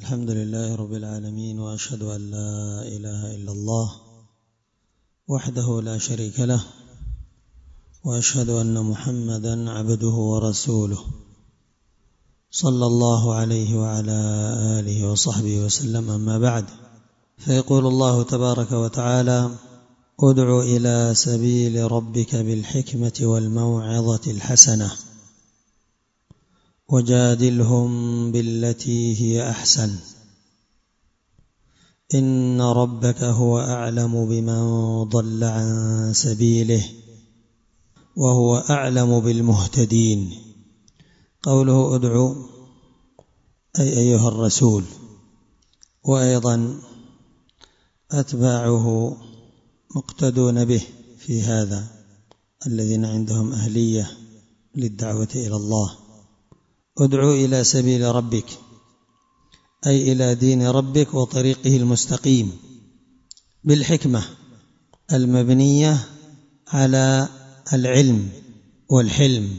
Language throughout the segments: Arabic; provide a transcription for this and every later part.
الحمد لله رب العالمين، وأشهد أن لا إله إلا الله وحده لا شريك له، وأشهد أن محمدا عبده ورسوله صلى الله عليه وعلى آله وصحبه وسلم. أما بعد، فيقول الله تبارك وتعالى: ادع إلى سبيل ربك بالحكمة والموعظة الحسنة وجادلهم بالتي هي أحسن إن ربك هو أعلم بمن ضل عن سبيله وهو أعلم بالمهتدين. قوله ادعو أي أيها الرسول، وأيضا أتباعه مقتدون به في هذا الذين عندهم أهلية للدعوة إلى الله. ادعو إلى سبيل ربك أي إلى دين ربك وطريقه المستقيم بالحكمة المبنية على العلم والحلم،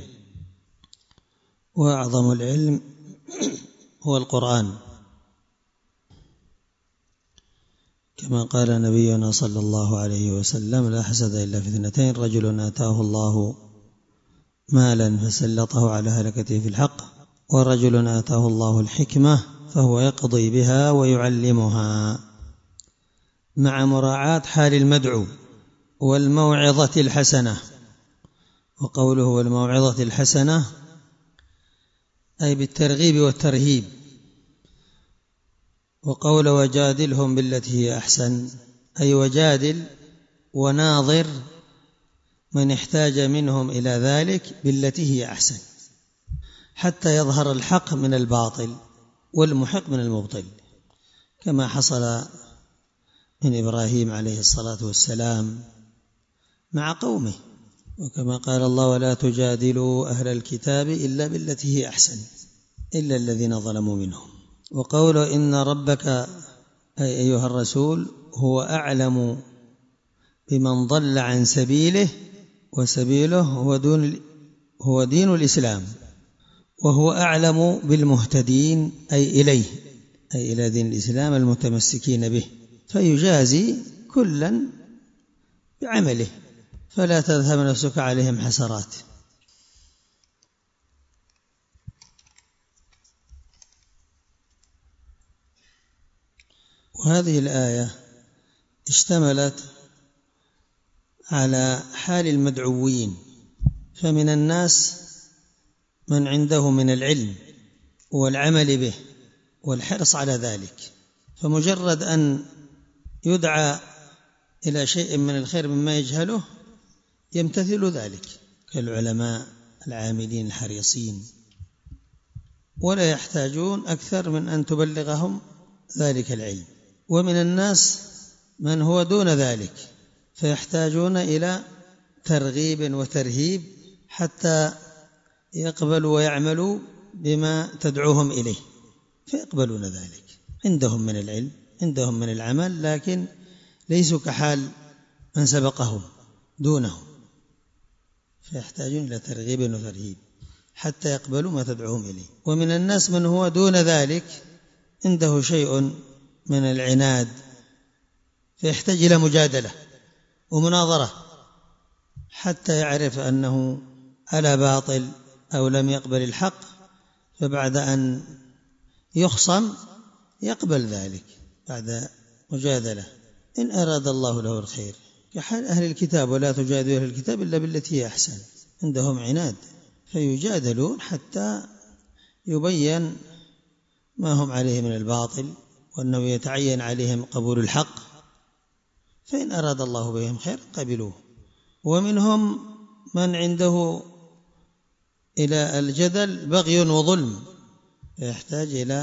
وأعظم العلم هو القرآن، كما قال نبينا صلى الله عليه وسلم: لا حسد إلا في اثنتين، رجل آتاه الله مالا فسلطه على هلكته في الحق، ورجل آتاه الله الحكمة فهو يقضي بها ويعلمها، مع مراعاة حال المدعو والموعظة الحسنة. وقوله والموعظة الحسنة أي بالترغيب والترهيب. وقول وجادلهم بالتي هي أحسن أي وجادل وناظر من احتاج منهم إلى ذلك بالتي هي أحسن، حتى يظهر الحق من الباطل والمحق من المبطل، كما حصل من إبراهيم عليه الصلاة والسلام مع قومه، وكما قال الله: ولا تجادلوا أهل الكتاب إلا بالتي هي أحسن إلا الذين ظلموا منهم. وقول إن ربك أي أيها الرسول هو أعلم بمن ضل عن سبيله، وسبيله هو دين الإسلام، وهو أعلم بالمهتدين أي إليه أي إلى دين الإسلام المتمسكين به، فيجازي كلا بعمله فلا تذهب نفسك عليهم حسرات. وهذه الآية اشتملت على حال المدعوين، فمن الناس من عنده من العلم والعمل به والحرص على ذلك، فمجرد أن يدعى إلى شيء من الخير مما يجهله يمتثل ذلك، كالعلماء العاملين الحريصين، ولا يحتاجون أكثر من أن تبلغهم ذلك العلم. ومن الناس من هو دون ذلك، فيحتاجون إلى ترغيب وترهيب حتى يقبلوا ويعملوا بما تدعوهم إليه، فيقبلون ذلك. عندهم من العلم، عندهم من العمل، لكن ليسوا كحال من سبقهم دونهم، فيحتاجون إلى ترغيب وترهيب حتى يقبلوا ما تدعوهم إليه. ومن الناس من هو دون ذلك، عنده شيء من العناد، فيحتاج إلى مجادلة ومناظرة حتى يعرف أنه على باطل أو لم يقبل الحق، فبعد أن يخصم يقبل ذلك بعد مجادلة إن أراد الله له الخير، كحال أهل الكتاب: ولا تجادلوا أهل الكتاب إلا بالتي هي أحسن. عندهم عناد فيجادلون حتى يبين ما هم عليه من الباطل، وأنه يتعين عليهم قبول الحق، فإن أراد الله بهم خير قبلوه. ومنهم من عنده إلى الجدل بغي وظلم، فيحتاج إلى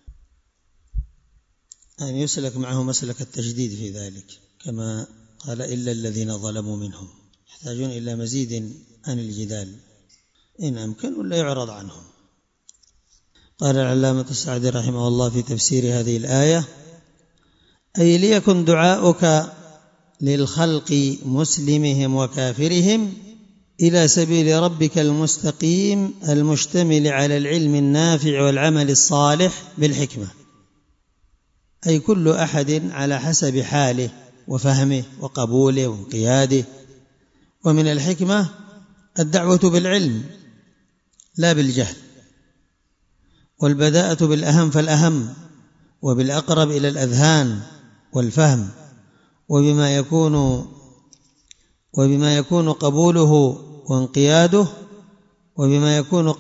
أن يسلك معه مسلك التجديد في ذلك، كما قال: إلا الذين ظلموا منهم. يحتاجون إلى مزيد عن الجدال إن أمكن، ولا يعرض عنهم. قال العلامة السعدي رحمه الله في تفسير هذه الآية: أي ليكن دعاؤك للخلق مسلمهم وكافرهم إلى سبيل ربك المستقيم المشتمل على العلم النافع والعمل الصالح بالحكمة. أي كل أحد على حسب حاله وفهمه وقبوله وانقياده. ومن الحكمة الدعوة بالعلم لا بالجهل، والبداءة بالأهم فالأهم، وبالأقرب إلى الأذهان والفهم، وبما يكون قبوله وانقياده، وبما يكون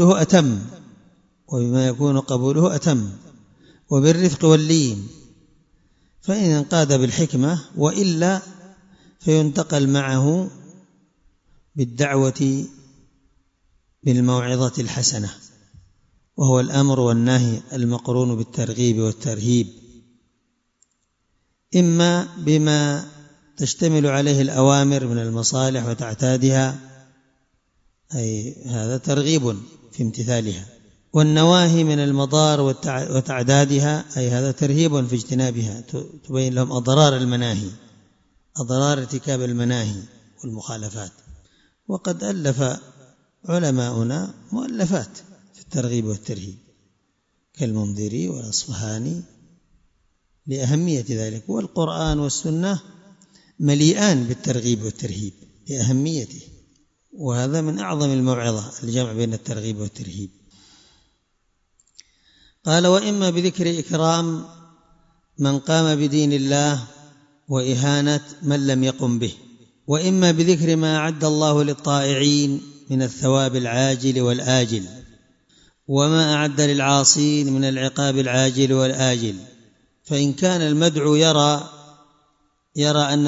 قبوله أتم، وبالرفق واللين، فإن انقاد بالحكمة، وإلا فينتقل معه بالدعوة بالموعظة الحسنة، وهو الأمر والنهي المقرون بالترغيب والترهيب، إما بما تشتمل عليه الأوامر من المصالح وتعتادها، أي هذا ترغيب في امتثالها، والنواهي من المضار وتعدادها، أي هذا ترهيب في اجتنابها، تبين لهم أضرار ارتكاب المناهي والمخالفات. وقد ألف علماؤنا مؤلفات في الترغيب والترهيب كالمنذري والأصفهاني لأهمية ذلك، والقرآن والسنة مليئان بالترغيب والترهيب لأهميته، وهذا من أعظم الموعظة الجمع بين الترغيب والترهيب. قال: وإما بذكر إكرام من قام بدين الله وإهانة من لم يقم به، وإما بذكر ما أعد الله للطائعين من الثواب العاجل والآجل، وما أعد للعاصين من العقاب العاجل والآجل. فإن كان المدعو يرى أن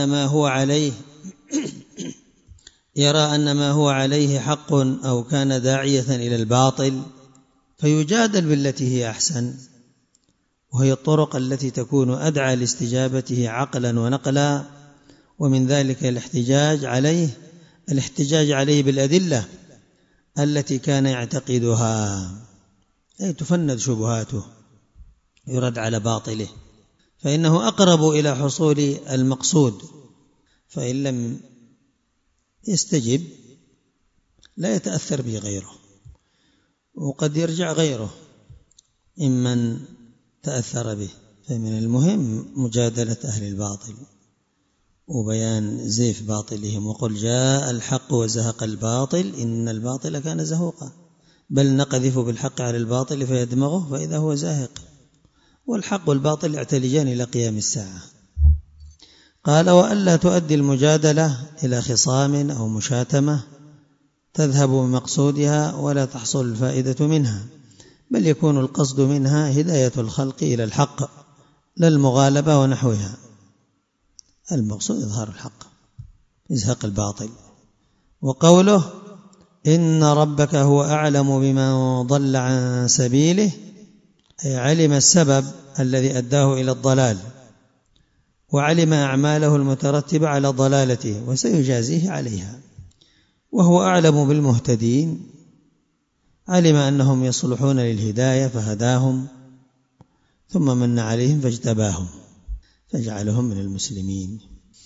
ما هو عليه حق، أو كان داعية إلى الباطل، فيجادل بالتي هي أحسن، وهي الطرق التي تكون أدعى لاستجابته عقلا ونقلا. ومن ذلك الاحتجاج عليه بالأدلة التي كان يعتقدها، أي تفند شبهاته، يرد على باطله، فإنه أقرب إلى حصول المقصود. فإن لم يستجب لا يتأثر به غيره، وقد يرجع غيره ممن تأثر به. فمن المهم مجادلة أهل الباطل وبيان زيف باطلهم. وقل جاء الحق وزهق الباطل إن الباطل كان زهوقا، بل نقذف بالحق على الباطل فيدمغه فإذا هو زاهق، والحق والباطل يعتلجان إلى قيام الساعة. قال: وألا تؤدي المجادلة إلى خصام أو مشاتمة تذهب بمقصودها ولا تحصل الفائدة منها، بل يكون القصد منها هداية الخلق إلى الحق لا المغالبة ونحوها. المقصود إظهار الحق، إزهاق الباطل. وقوله: إن ربك هو أعلم بمن ضل عن سبيله، أي علم السبب الذي أداه إلى الضلال، وعلم أعماله المترتبة على ضلالته، وسيجازيه عليها. وهو أعلم بالمهتدين، علم أنهم يصلحون للهداية فهداهم، ثم من عليهم فاجتباهم فجعلهم من المسلمين.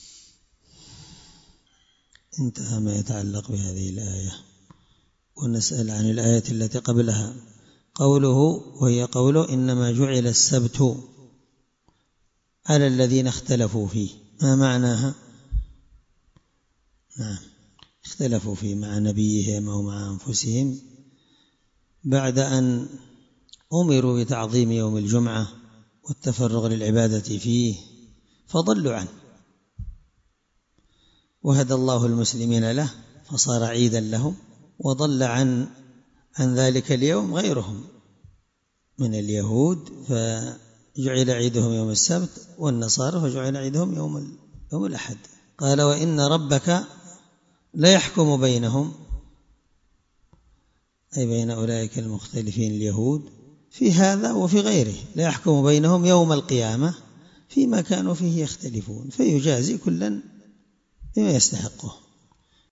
انتهى ما يتعلق بهذه الآية. ونسأل عن الآية التي قبلها، قوله وهي قوله: إنما جعل السبت على الذين اختلفوا فيه. ما معناها؟ نعم، اختلفوا فيه مع نبيهم أو مع أنفسهم بعد أن أمروا بتعظيم يوم الجمعة والتفرغ للعبادة فيه فضلوا عنه، وهدى الله المسلمين له فصار عيدا لهم، وضل عن ذلك اليوم غيرهم من اليهود فجعل عيدهم يوم السبت، والنصارى فجعل عيدهم يوم الأحد. قال: وإن ربك لا يحكم بينهم، أي بين أولئك المختلفين اليهود في هذا وفي غيره، لا يحكم بينهم يوم القيامة فيما كانوا فيه يختلفون، فيجازي كلا بما يستحقه.